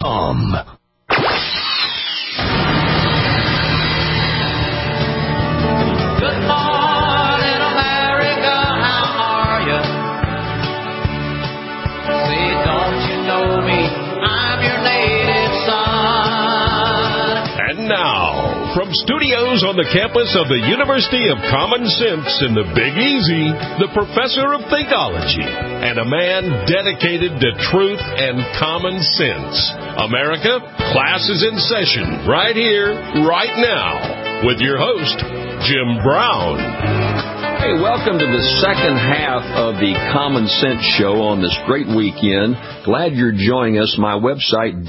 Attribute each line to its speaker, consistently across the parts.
Speaker 1: Good morning, America, how are you? Say, don't you know me? I'm your native son.
Speaker 2: And now, from studios on the campus of the University of Common Sense in the Big Easy, the professor of Thinkology, and a man dedicated to truth and common sense. America, class is in session right here, right now, with your host, Jim Brown.
Speaker 3: Hey, welcome to the second half of the Common Sense Show on this great weekend. Glad you're joining us. My website,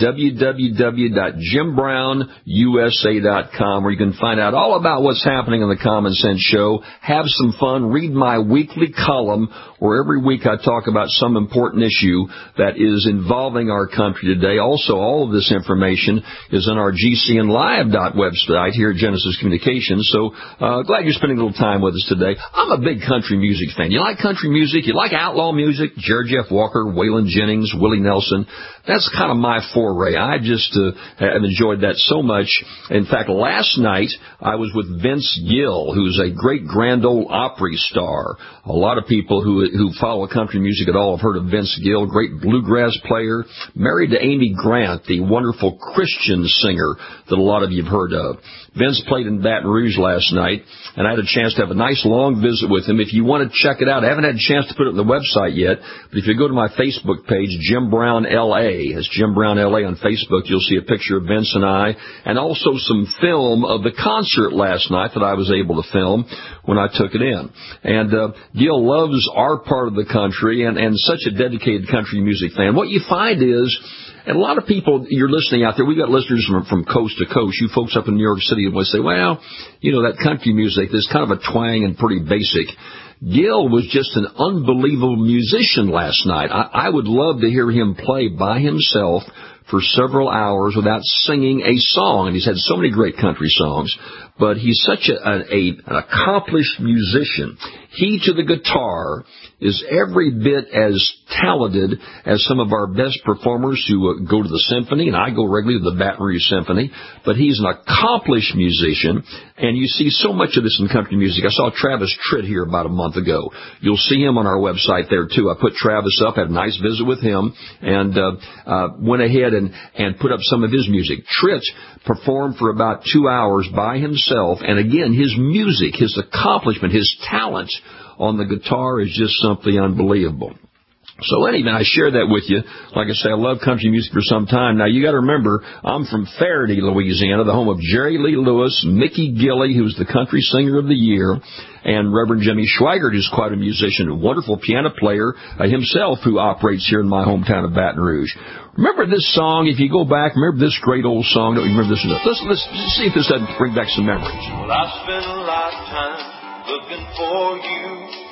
Speaker 3: www.jimbrown.usa.com, where you can find out all about what's happening on the Common Sense Show, have some fun, read my weekly column, where every week I talk about some important issue that is involving our country today. Also, all of this information is on our GCNlive website here at Genesis Communications. So glad you're spending a little time with us today. I'm a big country music fan. You like country music? You like outlaw music? Jerry Jeff Walker, Waylon Jennings, Willie Nelson. That's kind of my foray. I just have enjoyed that so much. In fact, last night I was with Vince Gill, who's a great Grand Ole Opry star. A lot of people who follow country music at all have heard of Vince Gill, great bluegrass player, married to Amy Grant, the wonderful Christian singer that a lot of you have heard of. Vince played in Baton Rouge last night, and I had a chance to have a nice long visit with him. If you want to check it out, I haven't had a chance to put it on the website yet, but if you go to my Facebook page, Jim Brown LA, it's Jim Brown LA on Facebook, you'll see a picture of Vince and I, and also some film of the concert last night that I was able to film when I took it in. And Gil loves our part of the country and such a dedicated country music fan. What you find is, and a lot of people, you're listening out there, we've got listeners from coast to coast. You folks up in New York City will say, well, you know, that country music, there's kind of a twang and pretty basic. Gil was just an unbelievable musician last night. I would love to hear him play by himself for several hours without singing a song. And he's had so many great country songs, but he's such an accomplished musician. He to the guitar is every bit as talented as some of our best performers who go to the symphony, and I go regularly to the Baton Rouge Symphony, but he's an accomplished musician, and you see so much of this in country music. I saw Travis Tritt here about a month ago. You'll see him on our website there, too. I put Travis up, had a nice visit with him, and went ahead and put up some of his music. Tritt performed for about 2 hours by himself, and again, his music, his accomplishment, his talent on the guitar is just something unbelievable. So anyway, I share that with you. Like I say, I love country music for some time. Now, you got to remember, I'm from Faraday, Louisiana, the home of Jerry Lee Lewis, Mickey Gilley, who's the country singer of the year, and Reverend Jimmy Schweigert, who's quite a musician, a wonderful piano player himself, who operates here in my hometown of Baton Rouge. Remember this song? If you go back, remember this great old song? Don't you remember this? Let's see if this doesn't bring back some memories.
Speaker 1: Well, I spent a lifetime looking for you.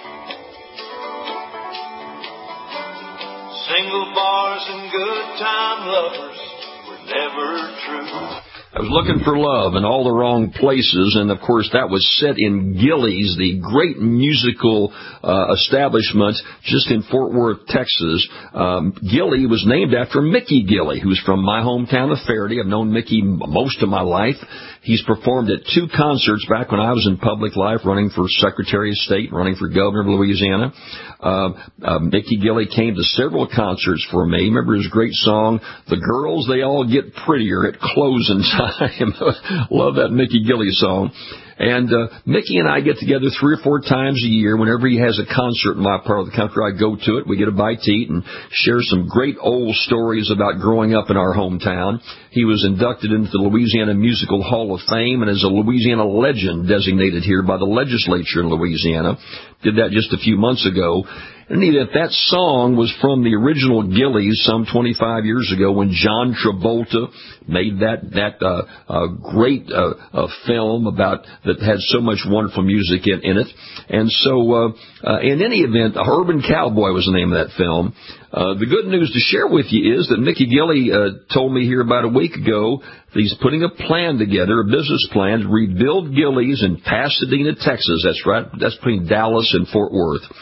Speaker 1: Single bars and good time lovers were never true.
Speaker 3: I was looking for love in all the wrong places, and of course that was set in Gilley's, the great musical establishment just in Fort Worth, Texas. Gilley was named after Mickey Gilley, who's from my hometown of Faraday. I've known Mickey most of my life. He's performed at 2 concerts back when I was in public life, running for Secretary of State, running for Governor of Louisiana. Mickey Gilley came to several concerts for me. Remember his great song, The Girls, They All Get Prettier at Closing Time. Love that Mickey Gilley song. And Mickey and I get together 3 or 4 times a year. Whenever he has a concert in my part of the country, I go to it. We get a bite to eat and share some great old stories about growing up in our hometown. He was inducted into the Louisiana Musical Hall of Fame and is a Louisiana legend designated here by the legislature in Louisiana. Did that just a few months ago. And that song was from the original Gilleys some 25 years ago when John Travolta made that great film about that had so much wonderful music in it. And so, in any event, Urban Cowboy was the name of that film. The good news to share with you is that Mickey Gilley told me here about a week ago that he's putting a plan together, a business plan, to rebuild Gilley's in Pasadena, Texas. That's right. That's between Dallas and Fort Worth.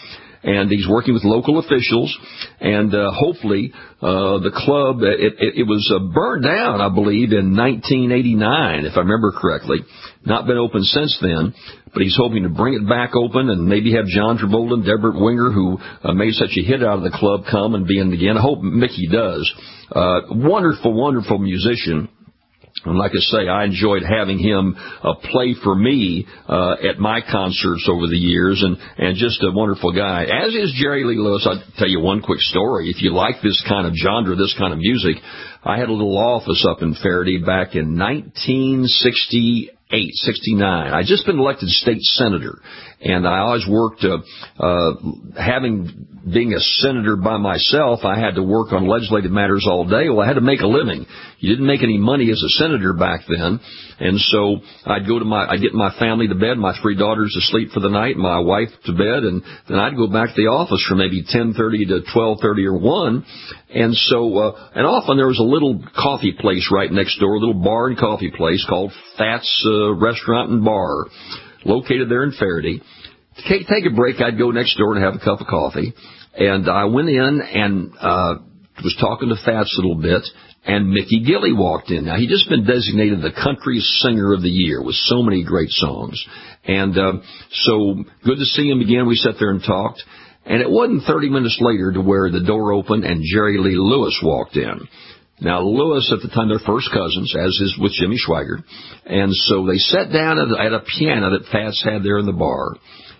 Speaker 3: and he's working with local officials, and hopefully the club, it was burned down, I believe, in 1989, if I remember correctly. Not been open since then, but he's hoping to bring it back open and maybe have John Travolta and Deborah Winger, who made such a hit out of the club, come and be in it again. I hope Mickey does. Wonderful, wonderful musician. And like I say, I enjoyed having him play for me at my concerts over the years, and just a wonderful guy. As is Jerry Lee Lewis. I'll tell you one quick story. If you like this kind of genre, this kind of music, I had a little office up in Faraday back in 1968, 69. I'd just been elected state senator, and I always worked, being a senator by myself, I had to work on legislative matters all day. Well, I had to make a living. You didn't make any money as a senator back then, and so I'd get my family to bed, my 3 daughters to sleep for the night, my wife to bed, and then I'd go back to the office from maybe 10:30 to 12:30 or 1, and so, and often there was a little coffee place right next door, a little bar and coffee place called Fats Restaurant and Bar, located there in Faraday. To take a break, I'd go next door and have a cup of coffee, and I went in and was talking to Fats a little bit, and Mickey Gilley walked in. Now, he'd just been designated the Country Singer of the Year with so many great songs, and so good to see him again. We sat there and talked, and it wasn't 30 minutes later to where the door opened and Jerry Lee Lewis walked in. Now, Lewis, at the time, they're first cousins, as is with Jimmy Schwager, and so they sat down at a piano that Fats had there in the bar.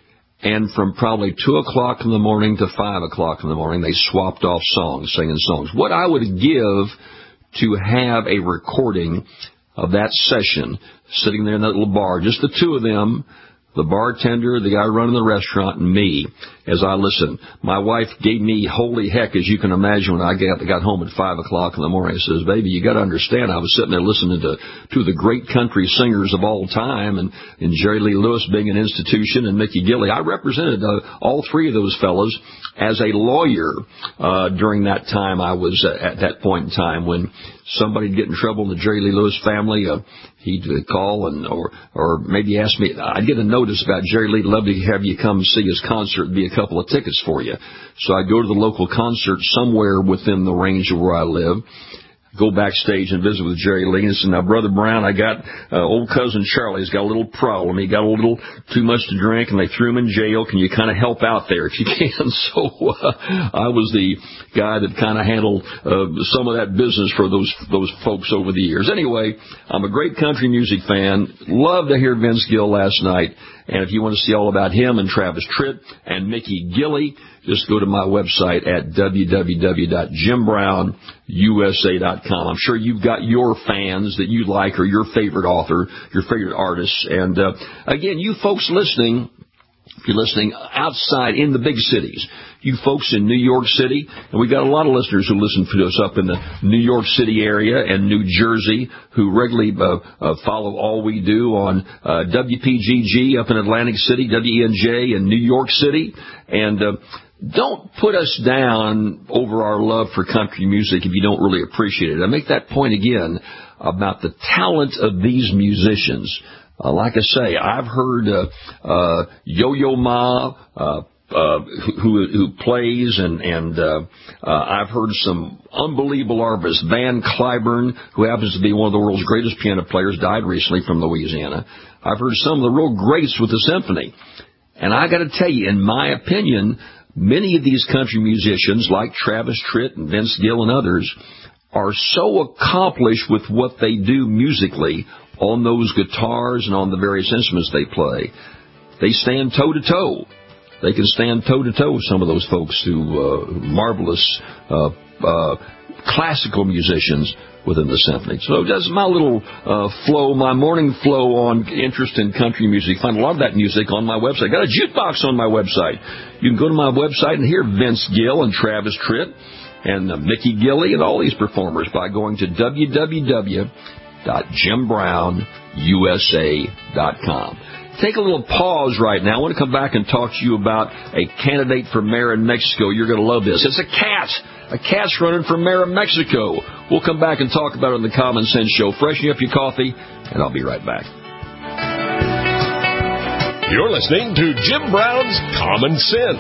Speaker 3: And from probably 2 o'clock in the morning to 5 o'clock in the morning, they swapped off songs, singing songs. What I would give to have a recording of that session, sitting there in that little bar, just the two of them, the bartender, the guy running the restaurant, and me, as I listened. My wife gave me holy heck, as you can imagine, when I got home at 5 o'clock in the morning. She says, "Baby, you got to understand, I was sitting there listening to two of the great country singers of all time, and Jerry Lee Lewis being an institution, and Mickey Gilley." I represented all 3 of those fellows as a lawyer during that time. I was at that point in time when somebody'd get in trouble in the Jerry Lee Lewis family, he'd call or maybe ask me. I'd get a notice about Jerry Lee, love to have you come see his concert, and be a couple of tickets for you. So I'd go to the local concert somewhere within the range of where I live, go backstage and visit with Jerry Lee and say, "Now, Brother Brown, I got old cousin Charlie's got a little problem. He got a little too much to drink, and they threw him in jail. Can you kind of help out there if you can?" So I was the guy that kind of handled some of that business for those folks over the years. Anyway, I'm a great country music fan. Love to hear Vince Gill last night. And if you want to see all about him and Travis Tritt and Mickey Gilley, just go to my website at www.jimbrown.usa.com. I'm sure you've got your fans that you like, or your favorite author, your favorite artist. And again, you folks listening, if you're listening outside in the big cities, you folks in New York City, and we've got a lot of listeners who listen to us up in the New York City area and New Jersey who regularly follow all we do on WPGG up in Atlantic City, WENJ in New York City. And don't put us down over our love for country music if you don't really appreciate it. I make that point again about the talent of these musicians. Like I say, I've heard Yo-Yo Ma, who plays, and I've heard some unbelievable artists. Van Cliburn, who happens to be one of the world's greatest piano players, died recently from Louisiana. I've heard some of the real greats with the symphony. And I got to tell you, in my opinion, many of these country musicians, like Travis Tritt and Vince Gill and others, are so accomplished with what they do musically on those guitars and on the various instruments they play. They stand toe-to-toe. They can stand toe-to-toe with some of those folks who marvelous classical musicians within the symphony. So that's my little flow, my morning flow on interest in country music. Find a lot of that music on my website. Got a jukebox on my website. You can go to my website and hear Vince Gill and Travis Tritt and Mickey Gilley and all these performers by going to www.jimbrown.usa.com. Take a little pause right now. I want to come back and talk to you about a candidate for mayor in Mexico. You're going to love this. It's a cat. A cat's running for mayor of Mexico. We'll come back and talk about it on the Common Sense Show. Freshen up your coffee, and I'll be right back.
Speaker 2: You're listening to Jim Brown's Common Sense.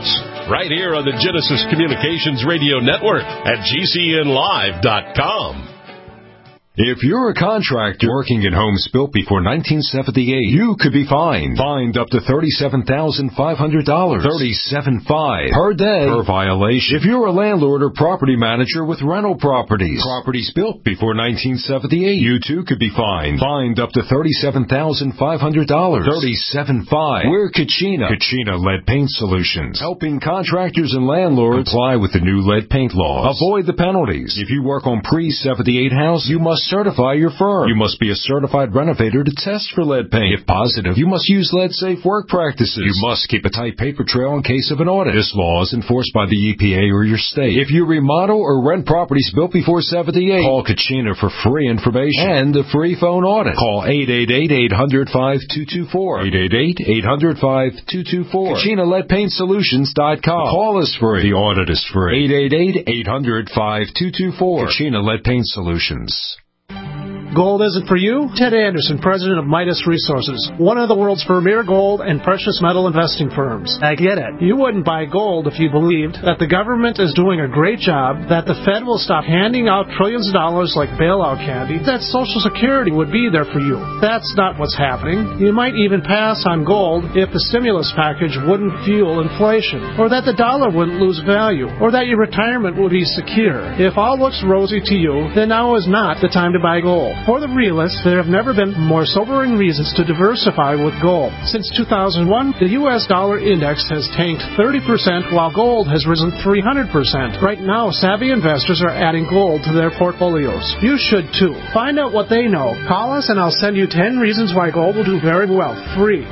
Speaker 2: right here on the Genesis Communications Radio Network at GCNlive.com.
Speaker 4: If you're a contractor working in homes built before 1978, you could be fined. Fined up to $37,500. $37,500 per day per violation. If you're a landlord or property manager with rental properties built before 1978, you too could be fined. Fined up to $37,500. $37,500. We're Kachina. Kachina Lead Paint Solutions, helping contractors and landlords comply with the new lead paint laws. Avoid the penalties. If you work on pre-78 houses, you must certify your firm. You must be a certified renovator to test for lead paint. If positive, you must use lead-safe work practices. You must keep a tight paper trail in case of an audit. This law is enforced by the EPA or your state. If you remodel or rent properties built before 78, call Kachina for free information and a free phone audit. Call 888-800-5224. 888-800-5224. KachinaLeadPaintSolutions.com. Call is free. The audit is free. 888-800-5224. Kachina Lead Paint Solutions.
Speaker 5: Gold isn't for you? Ted Anderson, president of Midas Resources, one of the world's premier gold and precious metal investing firms. I get it. You wouldn't buy gold if you believed that the government is doing a great job, that the Fed will stop handing out trillions of dollars like bailout candy, that Social Security would be there for you. That's not what's happening. You might even pass on gold if the stimulus package wouldn't fuel inflation, or that the dollar wouldn't lose value, or that your retirement would be secure. If all looks rosy to you, then now is not the time to buy gold. For the realists, there have never been more sobering reasons to diversify with gold. Since 2001, the U.S. dollar index has tanked 30% while gold has risen 300%. Right now, savvy investors are adding gold to their portfolios. You should too. Find out what they know. Call us and I'll send you 10 reasons why gold will do very well. Free.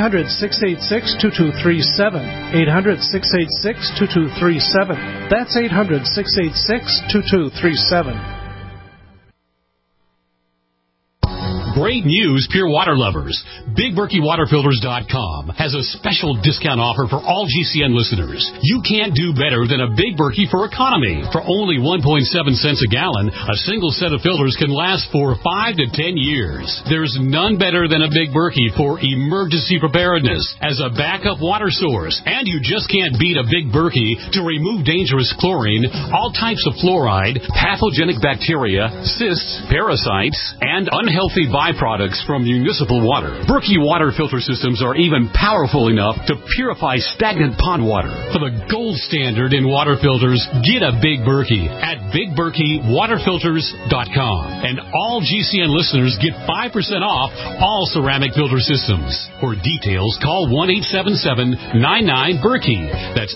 Speaker 5: 800-686-2237. 800-686-2237. That's 800-686-2237.
Speaker 6: Great news, pure water lovers. BigBerkeyWaterFilters.com has a special discount offer for all GCN listeners. You can't do better than a Big Berkey for economy. For only 1.7 cents a gallon, a single set of filters can last for 5 to 10 years. There's none better than a Big Berkey for emergency preparedness as a backup water source. And you just can't beat a Big Berkey to remove dangerous chlorine, all types of fluoride, pathogenic bacteria, cysts, parasites, and unhealthy byproducts from municipal water. Berkey water filter systems are even powerful enough to purify stagnant pond water. For the gold standard in water filters, get a Big Berkey at BigBerkeyWaterFilters.com. And all GCN listeners get 5% off all ceramic filter systems. For details, call 1-877-99-BERKEY. That's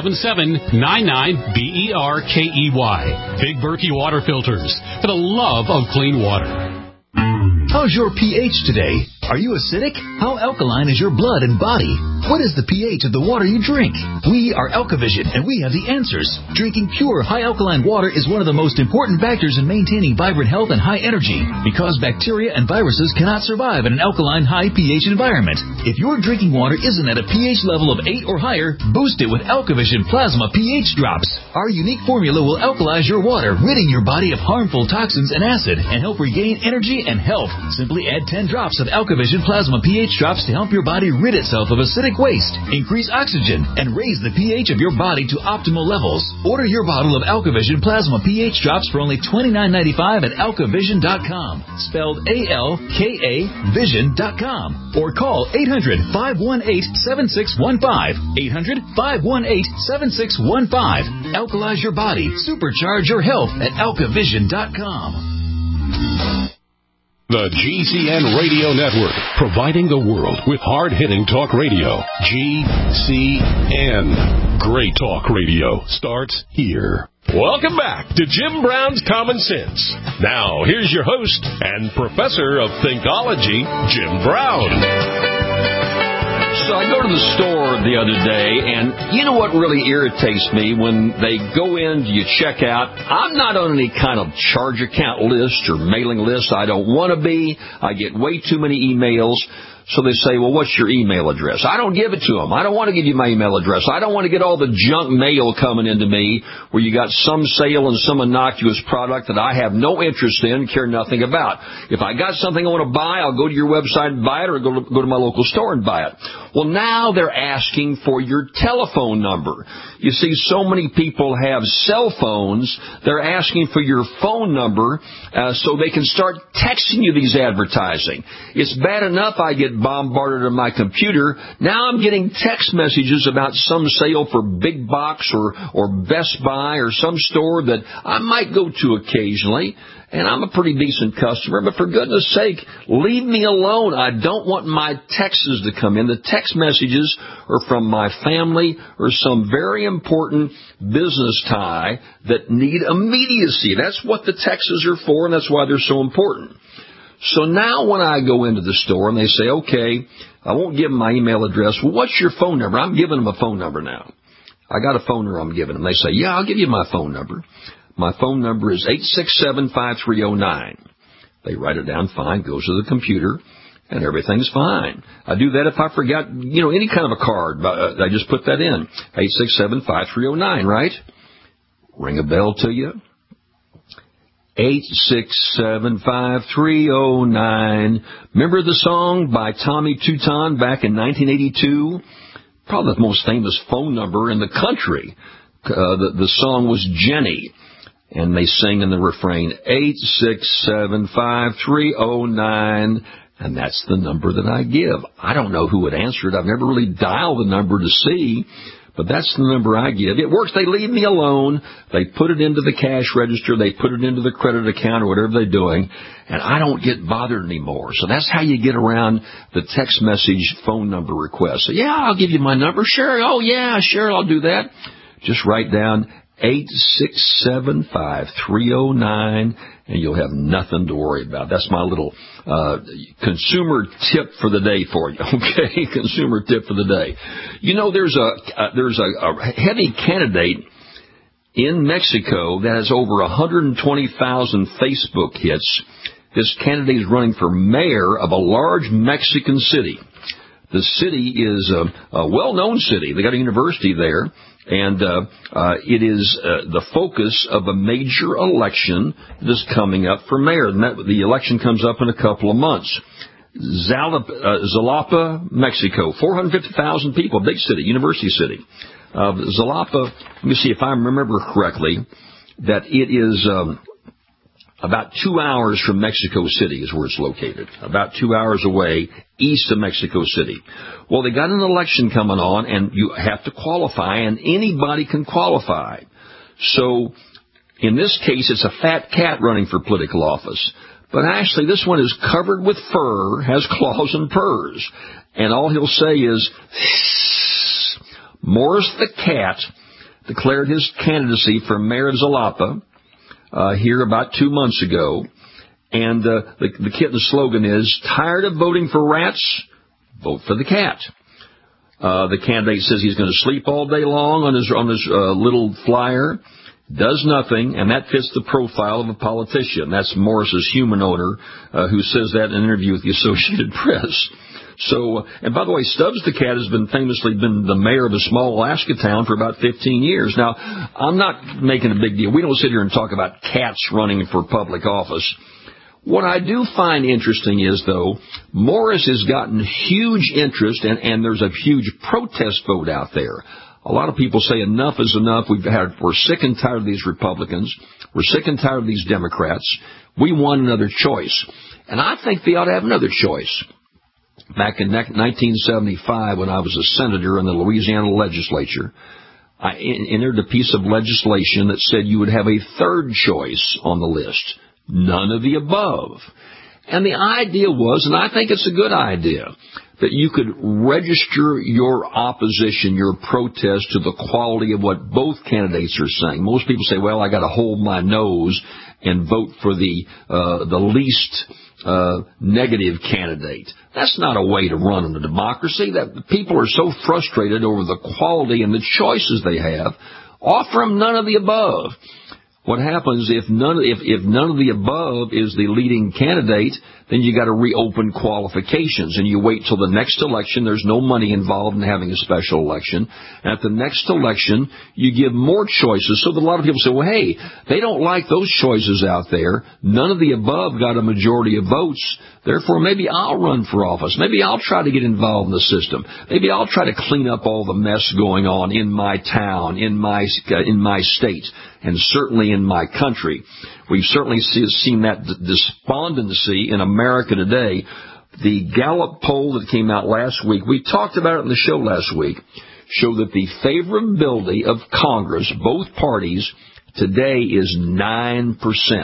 Speaker 6: 877-99-BERKEY. Big Berkey Water Filters, for the love of clean water.
Speaker 7: How's your pH today? Are you acidic? How alkaline is your blood and body? What is the pH of the water you drink? We are Alkavision, and we have the answers. Drinking pure, high alkaline water is one of the most important factors in maintaining vibrant health and high energy, because bacteria and viruses cannot survive in an alkaline, high pH environment. If your drinking water isn't at a pH level of 8 or higher, boost it with Alkavision Plasma pH Drops. Our unique formula will alkalize your water, ridding your body of harmful toxins and acid, and help regain energy and health. Simply add 10 drops of Alkavision Plasma pH Drops to help your body rid itself of acidic waste, increase oxygen, and raise the pH of your body to optimal levels. Order your bottle of Alkavision Plasma pH Drops for only $29.95 at Alkavision.com, spelled A-L-K-A Vision.com, or call 800-518-7615, 800-518-7615. Alkalize your body, supercharge your health at Alkavision.com.
Speaker 2: The GCN Radio Network, providing the world with hard-hitting talk radio. GCN. Great talk radio starts here. Welcome back to Jim Brown's Common Sense. Now, here's your host and professor of Thinkology, Jim Brown.
Speaker 3: So I go to the store the other day, and you know what really irritates me? When they go in, you check out. I'm not on any kind of charge account list or mailing list. I don't want to be. I get way too many emails. So they say, well, what's your email address? I don't give it to them. I don't want to give you my email address. I don't want to get all the junk mail coming into me where you got some sale and some innocuous product that I have no interest in, care nothing about. If I got something I want to buy, I'll go to your website and buy it, or go to my local store and buy it. Well, now they're asking for your telephone number. You see, so many people have cell phones, they're asking for your phone number so they can start texting you these advertising. It's bad enough I get bombarded on my computer. Now I'm getting text messages about some sale for Big Box or Best Buy or some store that I might go to occasionally, and I'm a pretty decent customer, but for goodness sake, leave me alone. I don't want my texts to come in. The text messages are from my family or some very important business tie that need immediacy. That's what the texts are for, and that's why they're so important. So now when I go into the store and they say, okay, I won't give them my email address. Well, what's your phone number? I'm giving them a phone number now. I got a phone number I'm giving them. They say, yeah, I'll give you my phone number. My phone number is 867-5309. They write it down, fine, goes to the computer, and everything's fine. I do that if I forgot, any kind of a card. I just put that in. 867-5309, right? Ring a bell to you. 867-5309. Remember the song by Tommy Tutone back in 1982? Probably the most famous phone number in the country. The song was Jenny. And they sing in the refrain, 867-5309. And that's the number that I give. I don't know who would answer it. I've never really dialed the number to see. But that's the number I give. It works. They leave me alone. They put it into the cash register. They put it into the credit account or whatever they're doing. And I don't get bothered anymore. So that's how you get around the text message phone number request. So, yeah, I'll give you my number. Sure. Oh, yeah, sure, I'll do that. Just write down 867-5309, and you'll have nothing to worry about. That's my little consumer tip for the day for you, okay? Consumer tip for the day. There's a heavy candidate in Mexico that has over 120,000 Facebook hits. This candidate is running for mayor of a large Mexican city. The city is a well-known city. They got a university there. And it is the focus of a major election that's coming up for mayor. And the election comes up in a couple of months. Jalapa, Mexico, 450,000 people, big city, university city. Jalapa, let me see if I remember correctly, that it is about 2 hours from Mexico City is where it's located, about 2 hours away east of Mexico City. Well, they got an election coming on, and you have to qualify, and anybody can qualify. So, in this case, it's a fat cat running for political office. But actually, this one is covered with fur, has claws and purrs. And all he'll say is, Morris the cat declared his candidacy for mayor of Jalapa here about 2 months ago. And the kitten's slogan is, tired of voting for rats? Vote for the cat. The candidate says he's going to sleep all day long on his little flyer, does nothing, and that fits the profile of a politician. That's Morris's human owner who says that in an interview with the Associated Press. So, and by the way, Stubbs the cat has famously been the mayor of a small Alaska town for about 15 years. Now, I'm not making a big deal. We don't sit here and talk about cats running for public office. What I do find interesting is, though, Morris has gotten huge interest, and there's a huge protest vote out there. A lot of people say enough is enough. We're sick and tired of these Republicans. We're sick and tired of these Democrats. We want another choice. And I think they ought to have another choice. Back in 1975, when I was a senator in the Louisiana legislature, I entered a piece of legislation that said you would have a third choice on the list. None of the above. And the idea was, and I think it's a good idea, that you could register your opposition, your protest to the quality of what both candidates are saying. Most people say, well, I got to hold my nose and vote for the least negative candidate. That's not a way to run in a democracy. That people are so frustrated over the quality and the choices they have. Offer them none of the above. What happens if none of the above is the leading candidate, then you got to reopen qualifications, and you wait till the next election. There's no money involved in having a special election. And at the next election, you give more choices. So that a lot of people say, well, hey, they don't like those choices out there. None of the above got a majority of votes. Therefore, maybe I'll run for office. Maybe I'll try to get involved in the system. Maybe I'll try to clean up all the mess going on in my town, in my state, and certainly in my country. We've certainly seen that despondency in America today. The Gallup poll that came out last week, we talked about it in the show last week, showed that the favorability of Congress, both parties, today is 9%.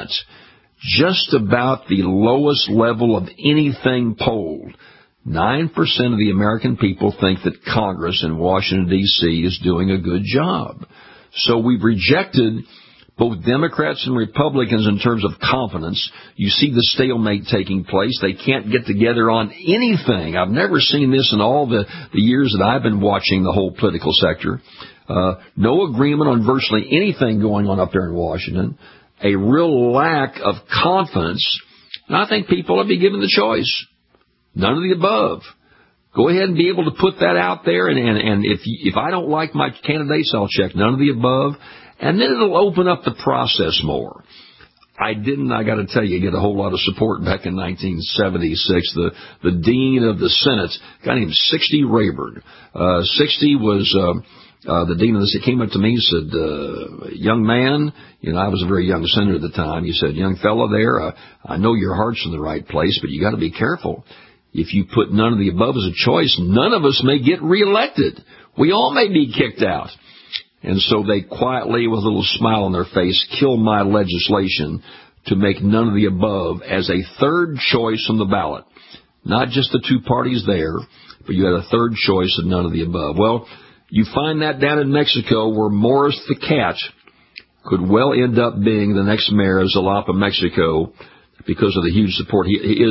Speaker 3: Just about the lowest level of anything polled. 9% of the American people think that Congress in Washington, D.C. is doing a good job. So we've rejected both Democrats and Republicans in terms of confidence. You see the stalemate taking place. They can't get together on anything. I've never seen this in all the years that I've been watching the whole political sector. No agreement on virtually anything going on up there in Washington. A real lack of confidence. And I think people ought to be given the choice. None of the above. Go ahead and be able to put that out there. And if I don't like my candidates, I'll check none of the above. And then it'll open up the process more. I got to tell you, get a whole lot of support back in 1976. The dean of the Senate, a guy named Sixty Rayburn. Sixty was the dean of the Senate, came up to me and said, young man, I was a very young senator at the time. He said, young fellow there, I know your heart's in the right place, but you got to be careful. If you put none of the above as a choice, none of us may get reelected. We all may be kicked out. And so they quietly, with a little smile on their face, killed my legislation to make none of the above as a third choice on the ballot. Not just the two parties there, but you had a third choice of none of the above. Well, you find that down in Mexico where Morris the Cat could well end up being the next mayor of Jalapa, Mexico, because of the huge support.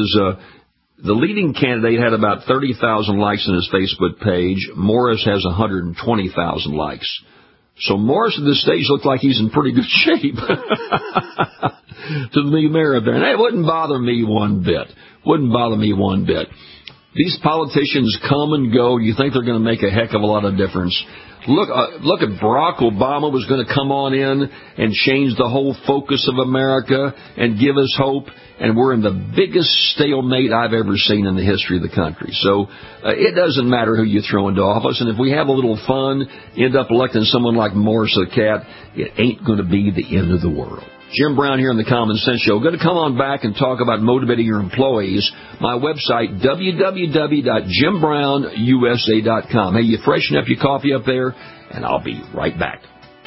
Speaker 3: The leading candidate had about 30,000 likes on his Facebook page. Morris has 120,000 likes. So Morris at this stage looked like he's in pretty good shape to the new mayor up there. And it wouldn't bother me one bit. These politicians come and go. You think they're going to make a heck of a lot of difference. Look at Barack Obama was going to come on in and change the whole focus of America and give us hope. And we're in the biggest stalemate I've ever seen in the history of the country. So it doesn't matter who you throw into office. And if we have a little fun, end up electing someone like Morris the Cat, it ain't going to be the end of the world. Jim Brown here on the Common Sense Show. Going to come on back and talk about motivating your employees. My website, www.jimbrownUSA.com. Hey, you freshen up your coffee up there, and I'll be right back.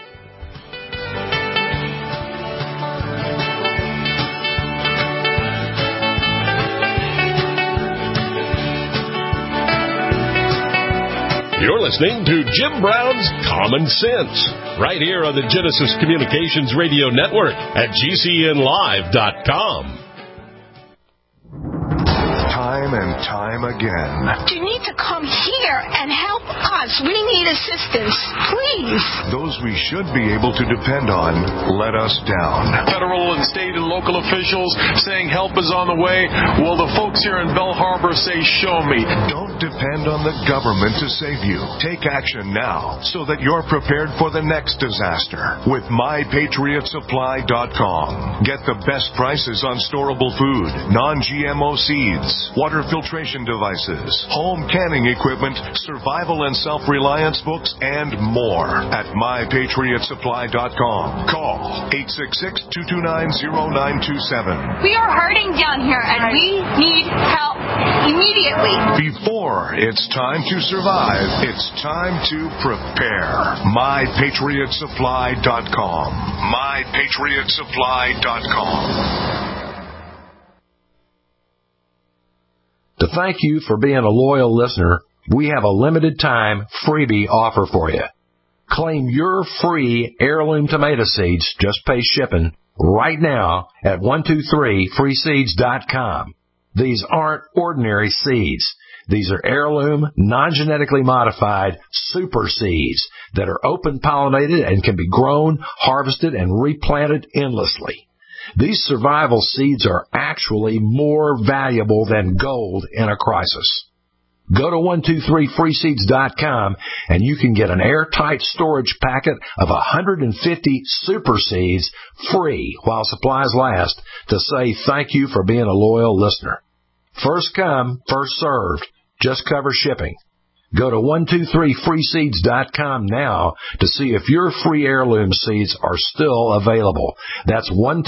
Speaker 2: You're listening to Jim Brown's Common Sense, right here on the Genesis Communications Radio Network at GCNlive.com.
Speaker 8: Time and time again.
Speaker 9: You need to come here and help us. We need assistance, please.
Speaker 8: Those we should be able to depend on let us down.
Speaker 10: Federal and state and local officials saying help is on the way. Well, the folks here in Bell Harbor say, show me.
Speaker 8: Don't depend on the government to save you. Take action now so that you're prepared for the next disaster with MyPatriotSupply.com. Get the best prices on storable food, non-GMO seeds, water filtration devices, home canning equipment, survival and self-reliance books, and more at MyPatriotSupply.com. Call 866-229-0927.
Speaker 9: We are hurting down here, and we need help immediately.
Speaker 8: Before it's time to survive, it's time to prepare. MyPatriotSupply.com. MyPatriotSupply.com.
Speaker 11: To thank you for being a loyal listener, we have a limited time freebie offer for you. Claim your free heirloom tomato seeds, just pay shipping, right now at 123freeseeds.com. These aren't ordinary seeds. These are heirloom, non-genetically modified super seeds that are open-pollinated and can be grown, harvested, and replanted endlessly. These survival seeds are actually more valuable than gold in a crisis. Go to 123freeseeds.com and you can get an airtight storage packet of 150 super seeds free while supplies last to say thank you for being a loyal listener. First come, first served. Just cover shipping. Go to 123freeseeds.com now to see if your free heirloom seeds are still available. That's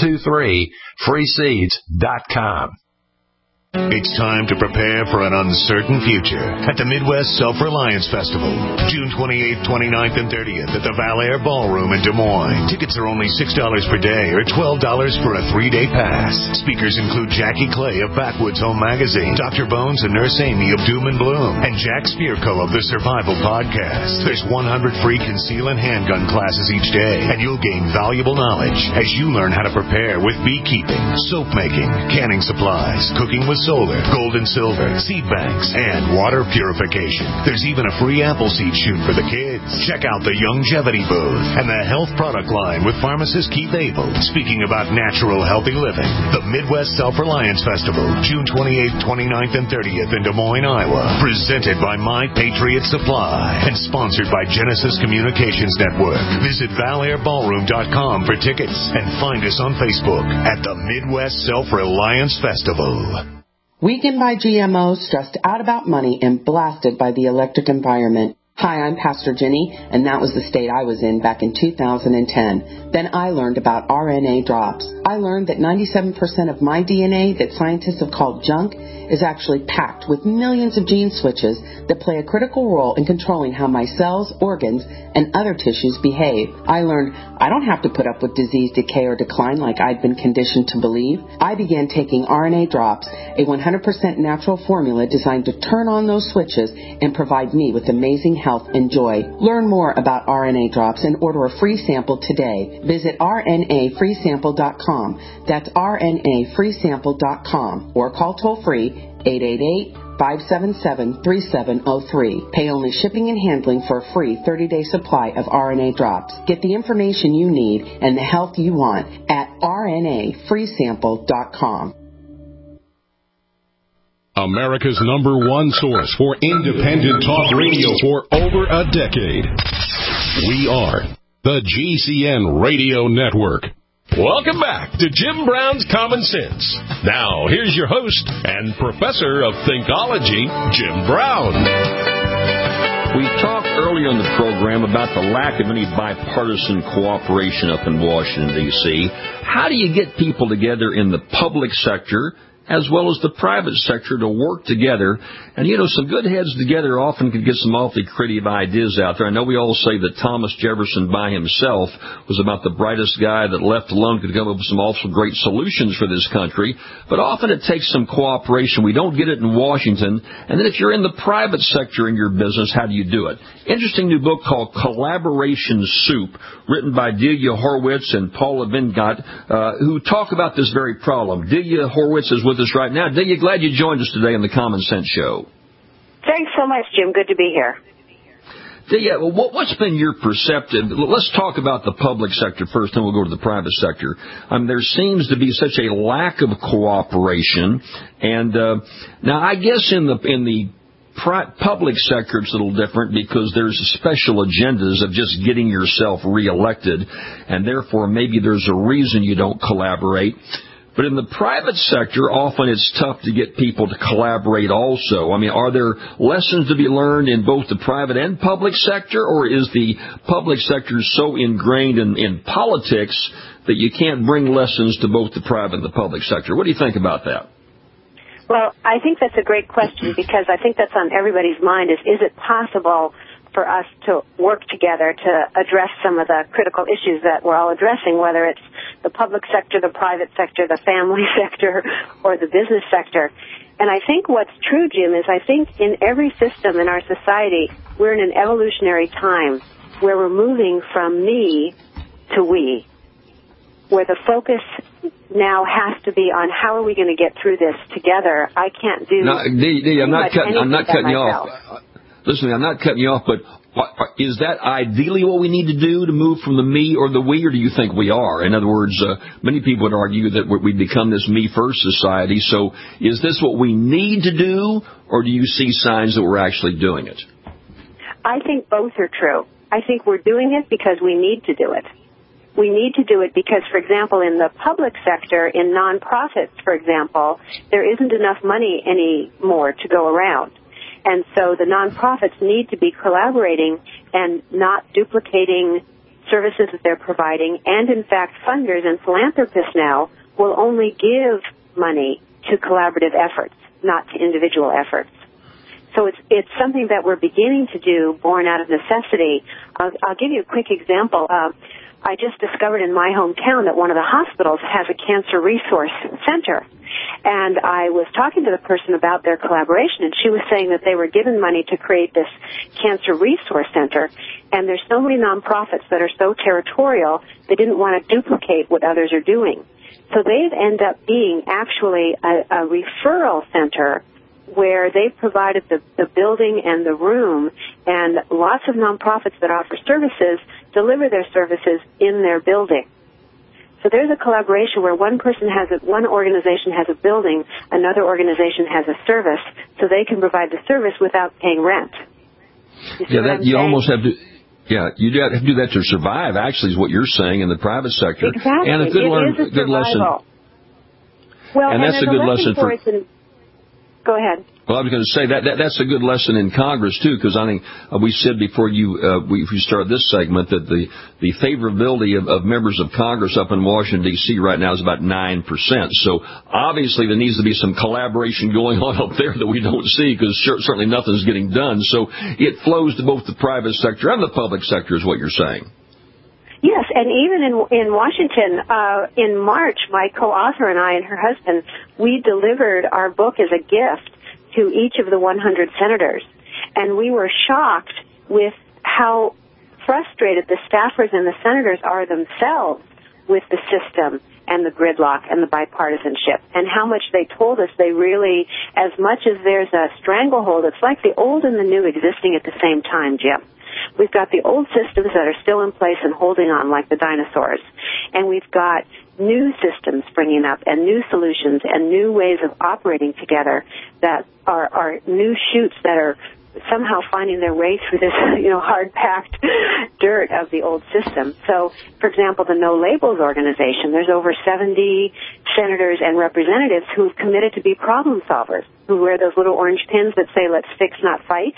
Speaker 11: 123freeseeds.com.
Speaker 12: It's time to prepare for an uncertain future at the Midwest Self-Reliance Festival, June 28th, 29th, and 30th at the Valair Ballroom in Des Moines. Tickets are only $6 per day or $12 for a 3-day pass. Speakers include Jackie Clay of Backwoods Home Magazine, Dr. Bones and Nurse Amy of Doom and Bloom, and Jack Spirko of the Survival Podcast. There's 100 free conceal and handgun classes each day, and you'll gain valuable knowledge as you learn how to prepare with beekeeping, soap making, canning supplies, cooking with solar, gold and silver, seed banks, and water purification. There's even a free apple seed shoot for the kids. Check out the Longevity booth and the health product line with pharmacist Keith Abel, speaking about natural, healthy living. The Midwest Self-Reliance Festival, June 28th, 29th, and 30th in Des Moines, Iowa. Presented by My Patriot Supply and sponsored by Genesis Communications Network. Visit ValairBallroom.com for tickets and find us on Facebook at the Midwest Self-Reliance Festival.
Speaker 13: Weakened by GMOs, stressed out about money, and blasted by the electric environment. Hi, I'm Pastor Jenny, and that was the state I was in back in 2010. Then I learned about RNA drops. I learned that 97% of my DNA that scientists have called junk is actually packed with millions of gene switches that play a critical role in controlling how my cells, organs, and other tissues behave. I learned I don't have to put up with disease, decay, or decline like I'd been conditioned to believe. I began taking RNA drops, a 100% natural formula designed to turn on those switches and provide me with amazing health and joy. Learn more about RNA drops and order a free sample today. Visit rnafreesample.com. That's rnafreesample.com or call toll-free 888-577-3703. Pay only shipping and handling for a free 30-day supply of RNA drops. Get the information you need and the health you want at rnafreesample.com.
Speaker 2: America's #1 source for independent talk radio for over a decade. We are the GCN Radio Network. Welcome back to Jim Brown's Common Sense. Now, here's your host and professor of Thinkology, Jim Brown.
Speaker 3: We talked earlier in the program about the lack of any bipartisan cooperation up in Washington, D.C. How do you get people together in the public sector as well as the private sector to work together? And, you know, some good heads together often can get some awfully creative ideas out there. I know we all say that Thomas Jefferson by himself was about the brightest guy that left alone could come up with some awful great solutions for this country. But often it takes some cooperation. We don't get it in Washington. And then if you're in the private sector in your business, how do you do it? Interesting new book called Collaboration Soup, written by Delia Horwitz and Paula Vingott, who talk about this very problem. Delia Horwitz is with us right now. Delia, glad you joined us today on the Common Sense Show.
Speaker 14: Thanks so much, Jim. Good to be here.
Speaker 3: Delia, what's been your perceptive? Let's talk about the public sector first, then we'll go to the private sector. There seems to be such a lack of cooperation, and now I guess in the public sector it's a little different because there's special agendas of just getting yourself reelected, and therefore maybe there's a reason you don't collaborate. But in the private sector, often it's tough to get people to collaborate also. I mean, are there lessons to be learned in both the private and public sector, or is the public sector so ingrained in politics that you can't bring lessons to both the private and the public sector? What do you think about that?
Speaker 14: Well, I think that's a great question because I think that's on everybody's mind is it possible for us to work together to address some of the critical issues that we're all addressing, whether it's the public sector, the private sector, the family sector, or the business sector. And I think what's true, Jim, is I think in every system in our society, we're in an evolutionary time where we're moving from me to we. where the focus now has to be on how are we going to get through this together. I can't do.
Speaker 3: Dee, I'm not cutting you
Speaker 14: myself.
Speaker 3: off. Listen, I'm not cutting you off, but is that ideally what we need to do to move from the me or the we, or do you think we are? In other words, many people would argue that we've become this me-first society. So is this what we need to do, or do you see signs that we're actually doing it?
Speaker 14: I think both are true. I think we're doing it because we need to do it. We need to do it because, for example, in the public sector, in nonprofits, for example, there isn't enough money anymore to go around. And so the nonprofits need to be collaborating and not duplicating services that they're providing. And, in fact, funders and philanthropists now will only give money to collaborative efforts, not to individual efforts. So it's something that we're beginning to do, born out of necessity. I'll give you a quick example. I just discovered in my hometown that one of the hospitals has a cancer resource center. And I was talking to the person about their collaboration, and she was saying that they were given money to create this cancer resource center. And there's so many nonprofits that are so territorial, they didn't want to duplicate what others are doing. So they've ended up being actually a referral center where they've provided the building and the room, and lots of nonprofits that offer services deliver their services in their building. So there's a collaboration where one organization has a building, another organization has a service, so they can provide the service without paying rent.
Speaker 3: You almost have to. Yeah, you have to do that to survive. Actually, is what you're saying in the private sector.
Speaker 14: Exactly,
Speaker 3: and a good lesson.
Speaker 14: Well,
Speaker 3: and that's a good lesson for.
Speaker 14: Go ahead.
Speaker 3: Well, I was going to say that's a good lesson in Congress too, because I think we said before we started this segment that the favorability of members of Congress up in Washington D.C. right now is about 9%. So obviously there needs to be some collaboration going on up there that we don't see, because certainly nothing's getting done. So it flows to both the private sector and the public sector, is what you're saying.
Speaker 14: Yes, and even in Washington, in March, my co-author and I and her husband, we delivered our book as a gift to each of the 100 senators. And we were shocked with how frustrated the staffers and the senators are themselves with the system and the gridlock and the bipartisanship, and how much they told us they really, as much as there's a stranglehold, it's like the old and the new existing at the same time, Jim. We've got the old systems that are still in place and holding on like the dinosaurs. And we've got new systems springing up and new solutions and new ways of operating together that are new shoots that are somehow finding their way through this, hard-packed dirt of the old system. So, for example, the No Labels organization, there's over 70 senators and representatives who've committed to be problem solvers, who wear those little orange pins that say, "Let's fix, not fight."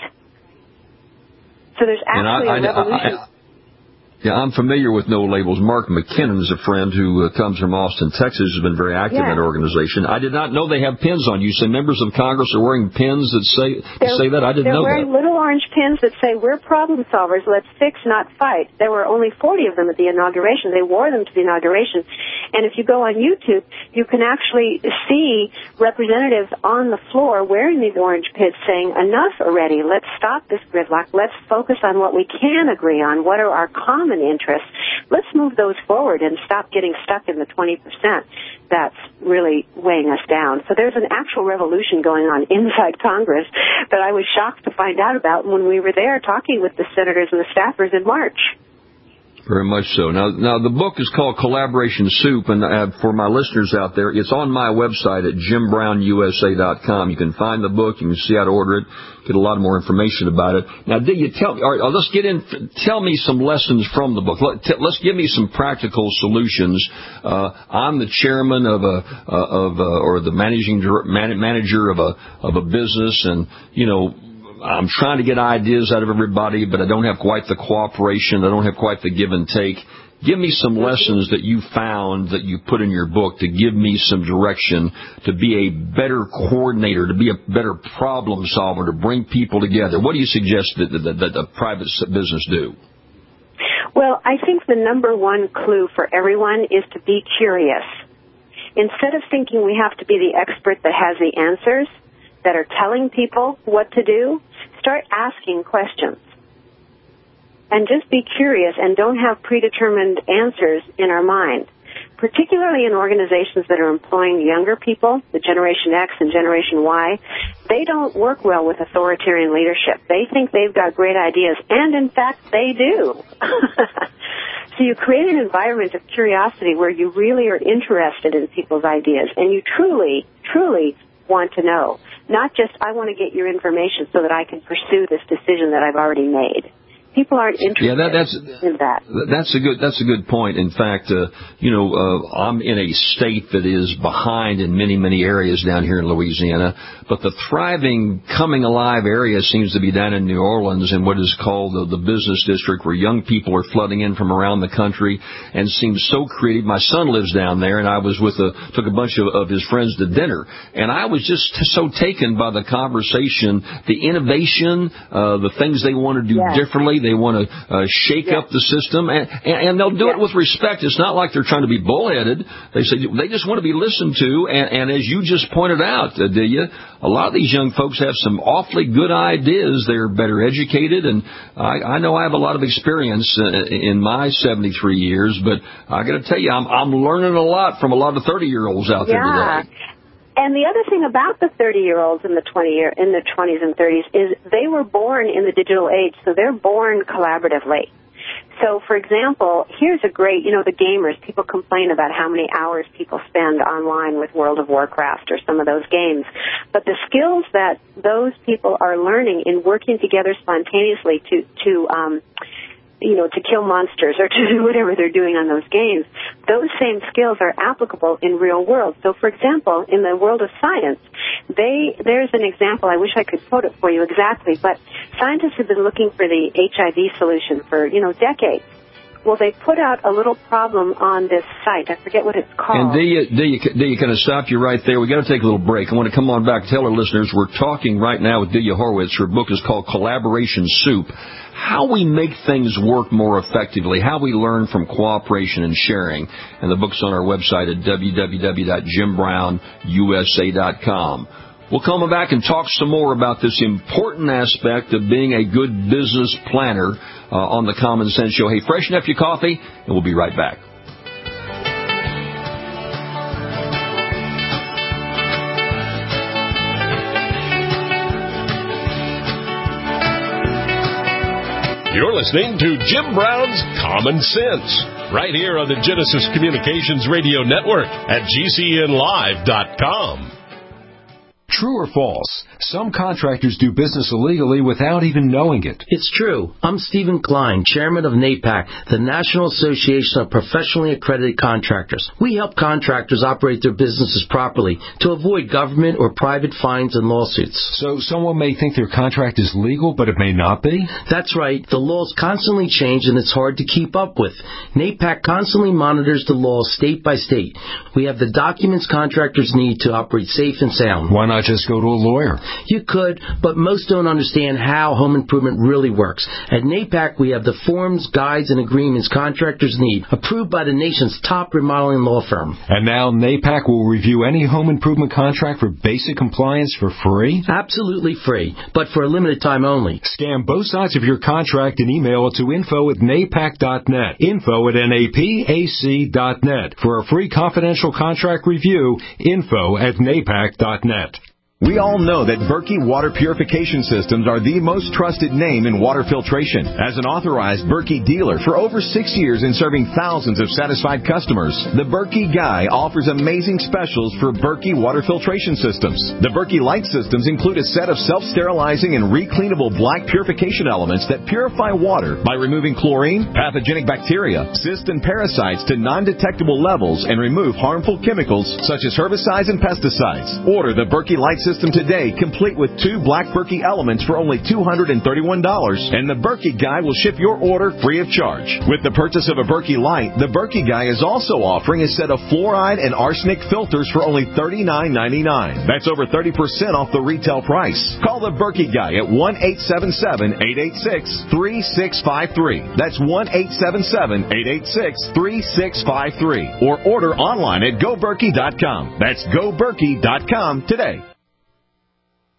Speaker 14: So there's actually a revolution.
Speaker 3: I'm familiar with No Labels. Mark McKinnon is a friend who comes from Austin, Texas, has been very active in that organization. I did not know they have pins on. You say members of Congress are wearing pins that say that? I didn't know that.
Speaker 14: They're wearing little orange pins that say, "We're problem solvers, let's fix, not fight." There were only 40 of them at the inauguration. They wore them to the inauguration. And if you go on YouTube, you can actually see representatives on the floor wearing these orange pins saying, "Enough already. Let's stop this gridlock. Let's focus on what we can agree on. What are our common interests? Let's move those forward and stop getting stuck in the 20% that's really weighing us down." So there's an actual revolution going on inside Congress that I was shocked to find out about when we were there talking with the senators and the staffers in March.
Speaker 3: Very much so. Now the book is called Collaboration Soup, and for my listeners out there, it's on my website at JimBrownUSA.com. You can find the book, you can see how to order it, get a lot more information about it. Now, let's get in. Tell me some lessons from the book. Let's give me some practical solutions. I'm the chairman or the managing manager of a business, and I'm trying to get ideas out of everybody, but I don't have quite the cooperation. I don't have quite the give and take. Give me some lessons that you found that you put in your book to give me some direction to be a better coordinator, to be a better problem solver, to bring people together. What do you suggest that the private business do?
Speaker 14: Well, I think the number one clue for everyone is to be curious. Instead of thinking we have to be the expert that has the answers, that are telling people what to do, start asking questions. And just be curious and don't have predetermined answers in our mind. particularly in organizations that are employing younger people, the Generation X and Generation Y, they don't work well with authoritarian leadership. They think they've got great ideas, and in fact, they do. So you create an environment of curiosity where you really are interested in people's ideas, and you truly, truly want to know. Not just, I want to get your information so that I can pursue this decision that I've already made. People aren't interested in that.
Speaker 3: That's a good point. In fact, I'm in a state that is behind in many, many areas down here in Louisiana, but the thriving, coming alive area seems to be down in New Orleans in what is called the business district, where young people are flooding in from around the country and seem so creative. My son lives down there, and I was took a bunch of his friends to dinner, and I was just so taken by the conversation, the innovation, the things they want to do differently. They want to shake up the system, and they'll do it with respect. It's not like they're trying to be bullheaded. They just want to be listened to, and as you just pointed out, Delia, a lot of these young folks have some awfully good ideas. They're better educated, and I know I have a lot of experience in my 73 years, but I got to tell you, I'm learning a lot from a lot of 30-year-olds out there today.
Speaker 14: And the other thing about the 30-year-olds in the 20s and 30s is they were born in the digital age, so they're born collaboratively. So, for example, here's a great, the gamers, people complain about how many hours people spend online with World of Warcraft or some of those games. But the skills that those people are learning in working together spontaneously to kill monsters or to do whatever they're doing on those games, those same skills are applicable in real world. So, for example, in the world of science, there's an example, I wish I could quote it for you exactly, but scientists have been looking for the HIV solution for, decades. Well, they put out a little problem on this site. I forget what it's called.
Speaker 3: And Delia, can I stop you right there? We've got to take a little break. I want to come on back and tell our listeners we're talking right now with Delia Horowitz. Her book is called Collaboration Soup. How we make things work more effectively, how we learn from cooperation and sharing. And the book's on our website at www.jimbrown.usa.com. We'll come back and talk some more about this important aspect of being a good business planner on the Common Sense Show. Hey, freshen up your coffee, and we'll be right back.
Speaker 2: You're listening to Jim Brown's Common Sense, right here on the Genesis Communications Radio Network at GCNlive.com.
Speaker 11: True or false? Some contractors do business illegally without even knowing it.
Speaker 15: It's true. I'm Stephen Klein, chairman of NAPAC, the National Association of Professionally Accredited Contractors. We help contractors operate their businesses properly to avoid government or private fines and lawsuits.
Speaker 11: So someone may think their contract is legal, but it may not be?
Speaker 15: That's right. The laws constantly change, and it's hard to keep up with. NAPAC constantly monitors the laws state by state. We have the documents contractors need to operate safe and sound.
Speaker 11: Why not just go to a lawyer?
Speaker 15: You could, but most don't understand how home improvement really works. At NAPAC, we have the forms, guides, and agreements contractors need, approved by the nation's top remodeling law firm.
Speaker 11: And now NAPAC will review any home improvement contract for basic compliance for free?
Speaker 15: Absolutely free, but for a limited time only.
Speaker 11: Scan both sides of your contract and email it to info@napac.net. info@napac.net. For a free confidential contract review, info@napac.net.
Speaker 16: We all know that Berkey Water Purification Systems are the most trusted name in water filtration. As an authorized Berkey dealer for over 6 years and serving thousands of satisfied customers, the Berkey Guy offers amazing specials for Berkey Water Filtration Systems. The Berkey Light Systems include a set of self-sterilizing and recleanable black purification elements that purify water by removing chlorine, pathogenic bacteria, cysts, and parasites to non-detectable levels and remove harmful chemicals such as herbicides and pesticides. Order the Berkey Light System today, complete with 2 black Berkey elements for only $231, and the Berkey Guy will ship your order free of charge. With the purchase of a Berkey Light, the Berkey Guy is also offering a set of fluoride and arsenic filters for only $39.99. That's over 30% off the retail price. Call the Berkey Guy at 1-877-886-3653. That's 1-877-886-3653. Or order online at GoBerkey.com. That's GoBerkey.com today.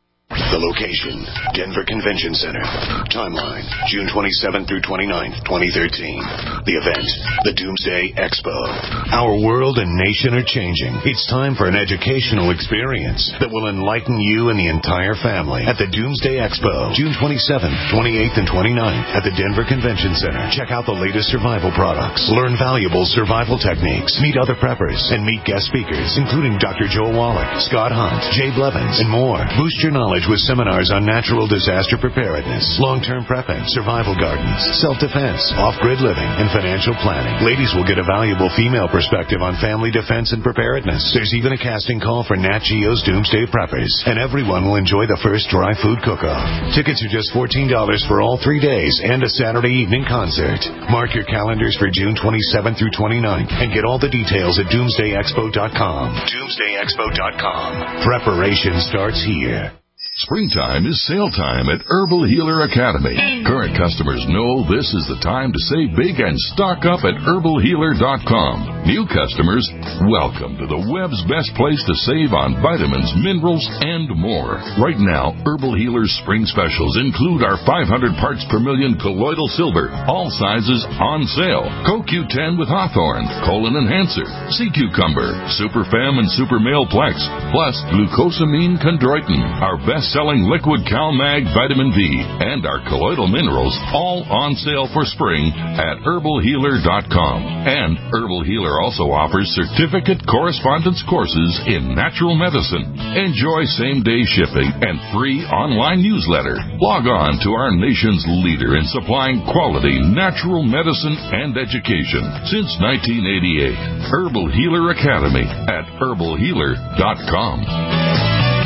Speaker 12: The location, Denver Convention Center. Timeline, June 27th through 29th, 2013. The event, the Doomsday Expo. Our world and nation are changing. It's time for an educational experience that will enlighten you and the entire family at the Doomsday Expo, June 27th, 28th, and 29th at the Denver Convention Center. Check out the latest survival products, learn valuable survival techniques, meet other preppers, and meet guest speakers, including Dr. Joel Wallach, Scott Hunt, Jay Blevins, and more. Boost your knowledge with seminars on natural disaster preparedness, long-term prepping, survival gardens, self-defense, off-grid living, and financial planning. Ladies will get a valuable female perspective on family defense and preparedness. There's even a casting call for Nat Geo's Doomsday Preppers, and everyone will enjoy the first dry food cook-off. Tickets are just $14 for all 3 days and a Saturday evening concert. Mark your calendars for June 27th through 29th and get all the details at doomsdayexpo.com. Doomsdayexpo.com. Preparation starts here.
Speaker 17: Springtime is sale time at Herbal Healer Academy. Current customers know this is the time to save big and stock up at herbalhealer.com. New customers, welcome to the web's best place to save on vitamins, minerals, and more. Right now, Herbal Healer's spring specials include our 500 parts per million colloidal silver, all sizes on sale. CoQ10 with Hawthorne, Colon Enhancer, Sea Cucumber, Super Fem and Super Male Plex, plus glucosamine chondroitin, our best-selling liquid CalMag vitamin D, and our colloidal minerals, all on sale for spring at herbalhealer.com. And Herbal Healer also offers certificate correspondence courses in natural medicine. Enjoy same-day shipping and free online newsletter. Log on to our nation's leader in supplying quality natural medicine and education since 1988. Herbal Healer Academy at herbalhealer.com.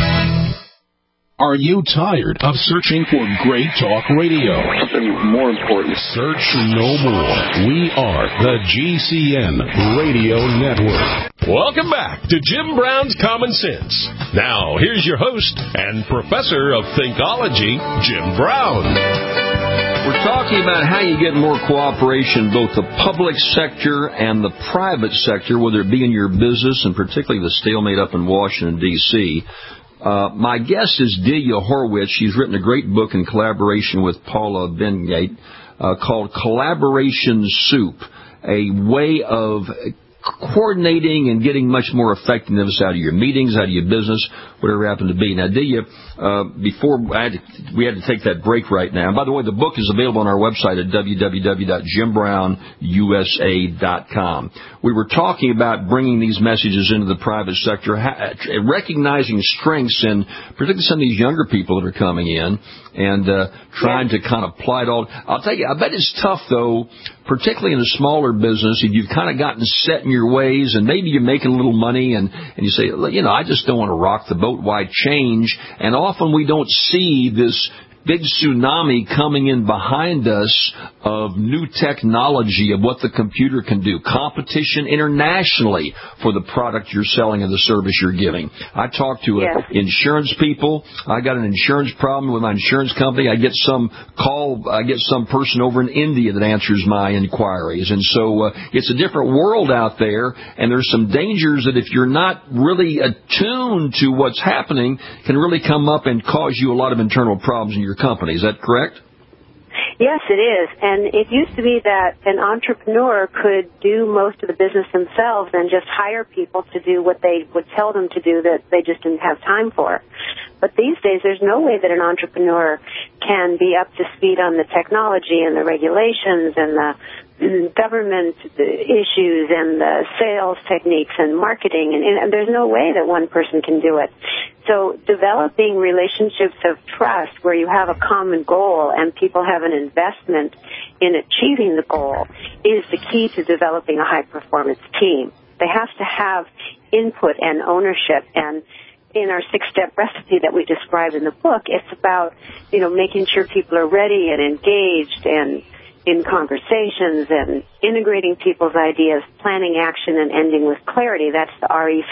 Speaker 18: Are you tired of searching for great talk radio?
Speaker 19: Something more important.
Speaker 18: Search no more. We are the GCN Radio Network.
Speaker 2: Welcome back to Jim Brown's Common Sense. Now, here's your host and professor of Thinkology, Jim Brown.
Speaker 3: We're talking about how you get more cooperation, both the public sector and the private sector, whether it be in your business and particularly the stalemate up in Washington, D.C., my guest is Delia Horwitz. She's written a great book in collaboration with Paula Bengate called Collaboration Soup, a way of coordinating and getting much more effectiveness out of your meetings, out of your business, whatever it happened to be. Now, Delia, before we had to take that break right now. And by the way, the book is available on our website at www.jimbrownusa.com. We were talking about bringing these messages into the private sector, recognizing strengths in particularly some of these younger people that are coming in and trying to kind of apply it all. I'll tell you, I bet it's tough, though, particularly in a smaller business, if you've kind of gotten set in your ways and maybe you're making a little money and you say, I just don't want to rock the boat. Why change? And often we don't see this big tsunami coming in behind us of new technology, of what the computer can do, competition internationally for the product you're selling and the service you're giving. I talk to insurance people. I got an insurance problem with my insurance company. I get some call. I get some person over in India that answers my inquiries. And so it's a different world out there, and there's some dangers that if you're not really attuned to what's happening can really come up and cause you a lot of internal problems in your company. Is that correct?
Speaker 14: Yes, it is. And it used to be that an entrepreneur could do most of the business themselves and just hire people to do what they would tell them to do that they just didn't have time for. But these days, there's no way that an entrepreneur can be up to speed on the technology and the regulations and the government issues and the sales techniques and marketing, and there's no way that one person can do it. So developing relationships of trust where you have a common goal and people have an investment in achieving the goal is the key to developing a high-performance team. They have to have input and ownership, and in our 6-step recipe that we describe in the book, it's about, making sure people are ready and engaged and in conversations and integrating people's ideas, planning action, and ending with clarity. That's the